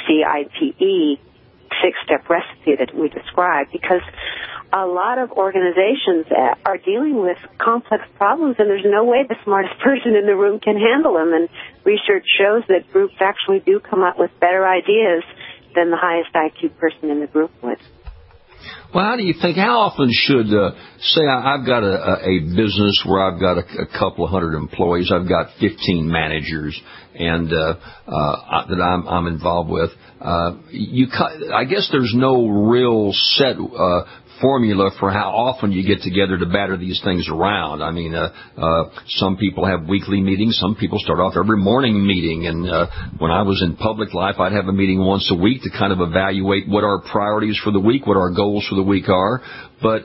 Speaker 14: RECIPE 6-step recipe that we describe, because a lot of organizations are dealing with complex problems, and there's no way the smartest person in the room can handle them. And research shows that groups actually do come up with better ideas than the highest IQ person in the group would.
Speaker 3: Well, how do you think? How often should say I've got a business where I've got a couple of hundred employees, I've got 15 managers, and that I'm involved with. I guess there's no real set formula for how often you get together to batter these things around. I mean, some people have weekly meetings. Some people start off every morning meeting. And when I was in public life, I'd have a meeting once a week to kind of evaluate what our priorities for the week, what our goals for the week are. But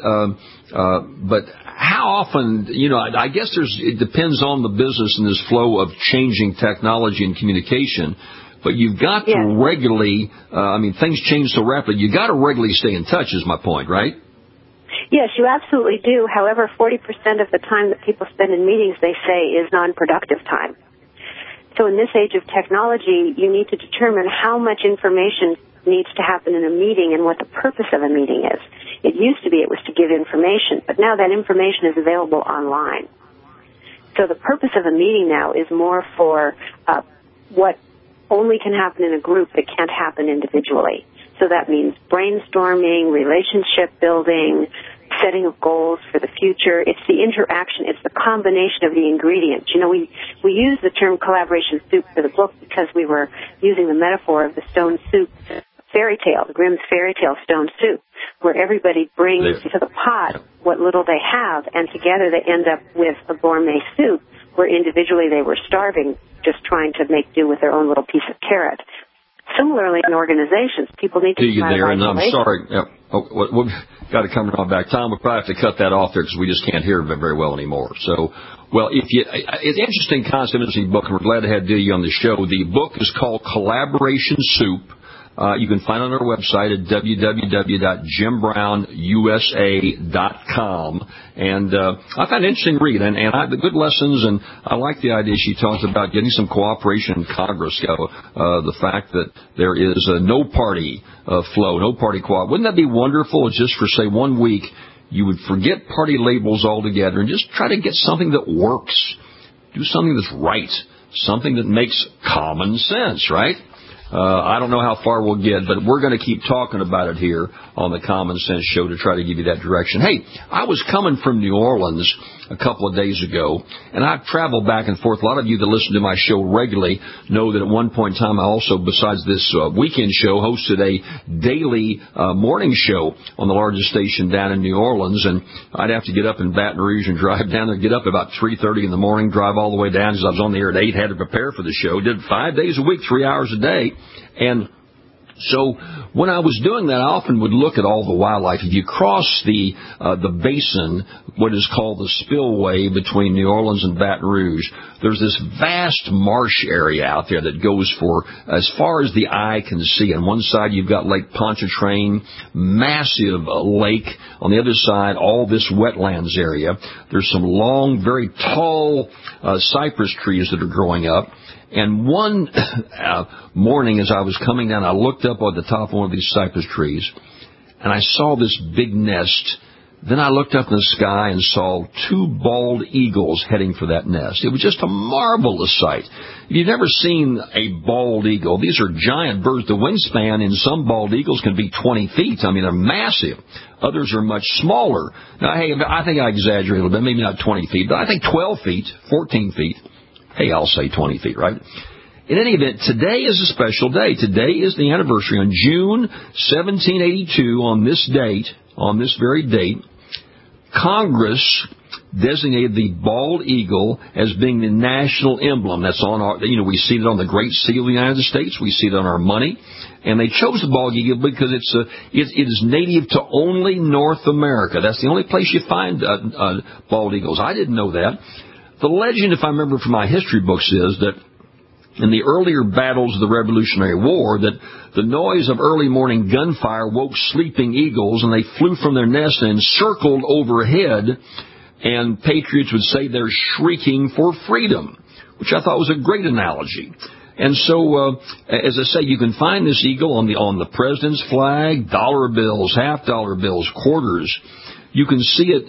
Speaker 3: how often, I guess it depends on the business and this flow of changing technology and communication. But you've got to regularly, things change so rapidly, you've got to regularly stay in touch is my point, right?
Speaker 14: Yes, you absolutely do. However, 40% of the time that people spend in meetings, they say, is non-productive time. So in this age of technology, you need to determine how much information needs to happen in a meeting and what the purpose of a meeting is. It used to be it was to give information, but now that information is available online. So the purpose of a meeting now is more for what only can happen in a group that can't happen individually. So that means brainstorming, relationship building, setting of goals for the future. It's the interaction. It's the combination of the ingredients. We use the term collaboration soup for the book because we were using the metaphor of the stone soup fairy tale, the Grimm's fairy tale stone soup, where everybody brings to the pot what little they have, and together they end up with a gourmet soup where individually they were starving, just trying to make do with their own little piece of carrot. Similarly, in organizations, people need to come out of isolation.
Speaker 3: I'm sorry. We've got to come right back. Tom, we'll probably have to cut that off there because we just can't hear it very well anymore. So, it's an interesting concept, interesting book, and we're glad to have you on the show. The book is called Collaboration Soup. You can find it on our website at www.jimbrownusa.com. And I found it an interesting read, and the good lessons, and I like the idea she talks about getting some cooperation in Congress. The fact that there is no party flow, no party co-op. Wouldn't that be wonderful just for, say, 1 week, you would forget party labels altogether and just try to get something that works. Do something that's right. Something that makes common sense, right? I don't know how far we'll get, but we're going to keep talking about it here on the Common Sense Show to try to give you that direction. Hey, I was coming from New Orleans a couple of days ago, and I've traveled back and forth. A lot of you that listen to my show regularly know that at one point in time I also, besides this weekend show, hosted a daily morning show on the largest station down in New Orleans, and I'd have to get up in Baton Rouge and drive down there, get up about 3:30 in the morning, drive all the way down because I was on the air at 8, had to prepare for the show, did 5 days a week, 3 hours a day. And so when I was doing that, I often would look at all the wildlife. If you cross the basin, what is called the spillway between New Orleans and Baton Rouge, there's this vast marsh area out there that goes for as far as the eye can see. On one side, you've got Lake Pontchartrain, massive lake. On the other side, all this wetlands area. There's some long, very tall cypress trees that are growing up. And one morning as I was coming down, I looked up on the top of one of these cypress trees, and I saw this big nest. Then I looked up in the sky and saw 2 bald eagles heading for that nest. It was just a marvelous sight. If you've never seen a bald eagle, these are giant birds. The wingspan in some bald eagles can be 20 feet. I mean, they're massive. Others are much smaller. Now, hey, I think I exaggerate a little bit, maybe not 20 feet, but I think 12 feet, 14 feet. Hey, I'll say 20 feet, right? In any event, today is a special day. Today is the anniversary. On June 1782, on this very date, Congress designated the bald eagle as being the national emblem. That's on our, we see it on the Great Seal of the United States. We see it on our money. And they chose the bald eagle because it is native to only North America. That's the only place you find bald eagles. I didn't know that. The legend, if I remember from my history books, is that in the earlier battles of the Revolutionary War, that the noise of early morning gunfire woke sleeping eagles, and they flew from their nest and circled overhead, and patriots would say they're shrieking for freedom, which I thought was a great analogy. And so, as I say, you can find this eagle on the president's flag, dollar bills, $half bills, quarters. You can see it,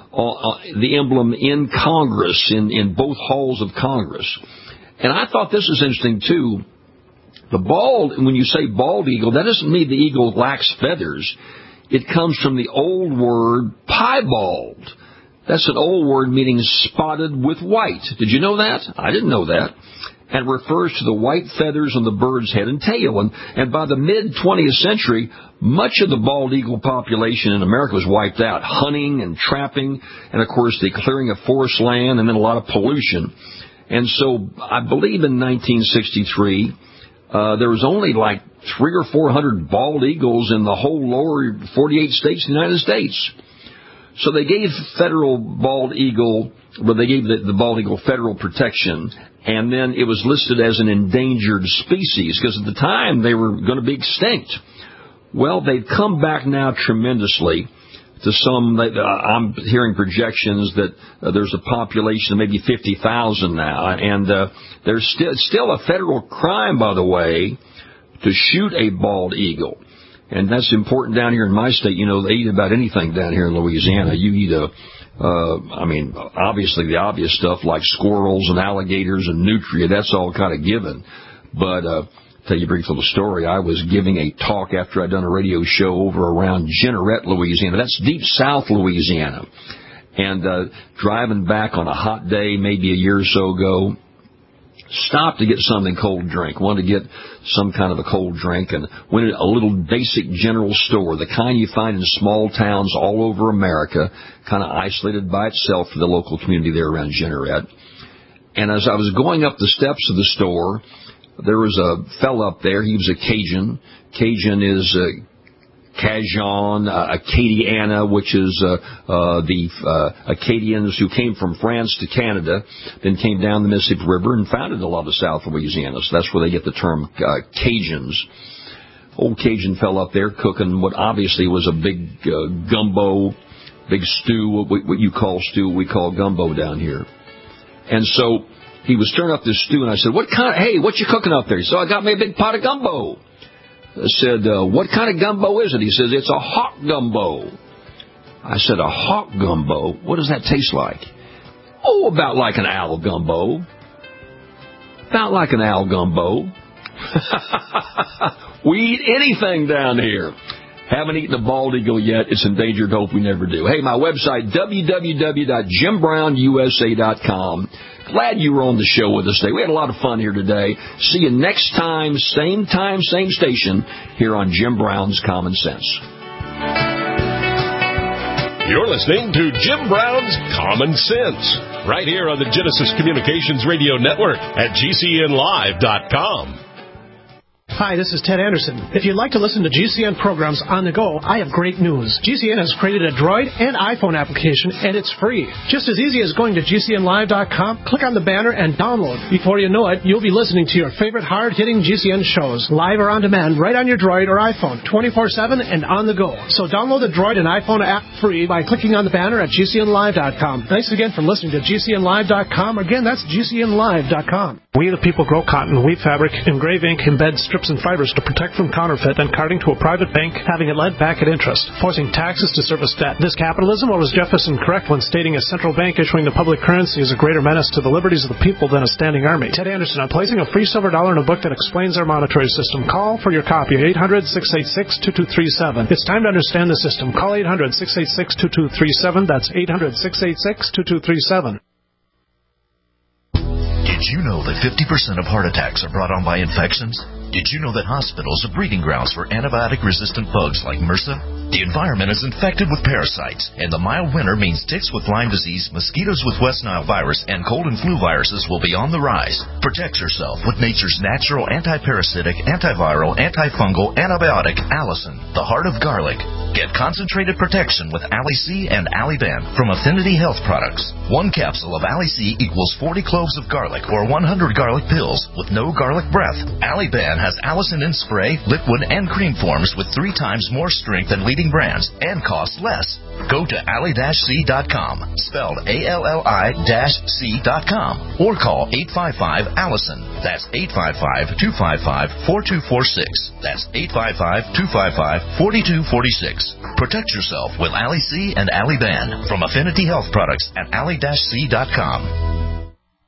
Speaker 3: the emblem in Congress, in both halls of Congress. And I thought this was interesting, too. When you say bald eagle, that doesn't mean the eagle lacks feathers. It comes from the old word piebald. That's an old word meaning spotted with white. Did you know that? I didn't know that. And refers to the white feathers on the bird's head and tail. And by the mid-20th century, much of the bald eagle population in America was wiped out. Hunting and trapping, and of course the clearing of forest land, and then a lot of pollution. And so I believe in 1963, there was only like 300 or 400 bald eagles in the whole lower 48 states of the United States. So they gave the bald eagle federal protection, and then it was listed as an endangered species because at the time they were going to be extinct. Well, they've come back now tremendously. To some, I'm hearing projections that there's a population of maybe 50,000 now, and there's still a federal crime, by the way, to shoot a bald eagle. And that's important down here in my state. You know, they eat about anything down here in Louisiana. You eat obviously the obvious stuff like squirrels and alligators and nutria. That's all kind of given. But tell you a brief little story. I was giving a talk after I'd done a radio show over around Jeanerette, Louisiana. That's deep south Louisiana. And driving back on a hot day, maybe a year or so ago, stopped to get something cold to drink. Wanted to get some kind of a cold drink, and went to a little basic general store, the kind you find in small towns all over America, kind of isolated by itself for the local community there around Jeanerette. And as I was going up the steps of the store, there was a fella up there. He was a Cajun. Cajun is Cajun, Acadiana, which is the Acadians who came from France to Canada, then came down the Mississippi River and founded a lot of South Louisiana. So that's where they get the term Cajuns. Old Cajun fella up there cooking what obviously was a big gumbo, big stew, what you call stew, we call gumbo down here. And so he was stirring up this stew, and I said, hey, what you cooking up there? So I got me a big pot of gumbo. I said, what kind of gumbo is it? He says, it's a hawk gumbo. I said, a hawk gumbo? What does that taste like? Oh, about like an owl gumbo. About like an owl gumbo. We eat anything down here. Haven't eaten a bald eagle yet. It's endangered. Hope we never do. Hey, my website, www.JimBrownUSA.com. Glad you were on the show with us today. We had a lot of fun here today. See you next time, same station, here on Jim Brown's Common Sense.
Speaker 2: You're listening to Jim Brown's Common Sense, right here on the Genesis Communications Radio Network at GCNlive.com.
Speaker 5: Hi, this is Ted Anderson. If you'd like to listen to GCN programs on the go, I have great news. GCN has created a Droid and iPhone application, and it's free. Just as easy as going to GCNlive.com, click on the banner, and download. Before you know it, you'll be listening to your favorite hard-hitting GCN shows, live or on demand, right on your Droid or iPhone, 24/7 and on the go. So download the Droid and iPhone app free by clicking on the banner at GCNlive.com. Thanks again for listening to GCNlive.com. Again, that's GCNlive.com. We the people grow cotton, weave fabric, engrave ink, embed strips and fibers to protect from counterfeit and carting to a private bank, having it lent back at interest, forcing taxes to service debt. This capitalism, or was Jefferson correct when stating a central bank issuing the public currency is a greater menace to the liberties of the people than a standing army? Ted Anderson, I'm placing a free silver dollar in a book that explains our monetary system. Call for your copy at 800-686-2237. It's time to understand the system. Call 800-686-2237. That's 800-686-2237.
Speaker 19: Did you know that 50% of heart attacks are brought on by infections? Did you know that hospitals are breeding grounds for antibiotic-resistant bugs like MRSA? The environment is infected with parasites, and the mild winter means ticks with Lyme disease, mosquitoes with West Nile virus, and cold and flu viruses will be on the rise. Protect yourself with nature's natural anti-parasitic, antiviral, antifungal antibiotic, Allison, the heart of garlic. Get concentrated protection with Ali-C and Ali-Ben from Affinity Health Products. One capsule of Ali-C equals 40 cloves of garlic or 100 garlic pills with no garlic breath. Ali-Ben has Allison in spray, liquid, and cream forms with 3 times more strength than leading brands and costs less. Go to ally-c.com, spelled ALLI-C.com, or call 855-ALLISON. That's 855-255-4246. That's 855-255-4246. Protect yourself with Ali-C and Ali-Ben from Affinity Health Products at ally-c.com.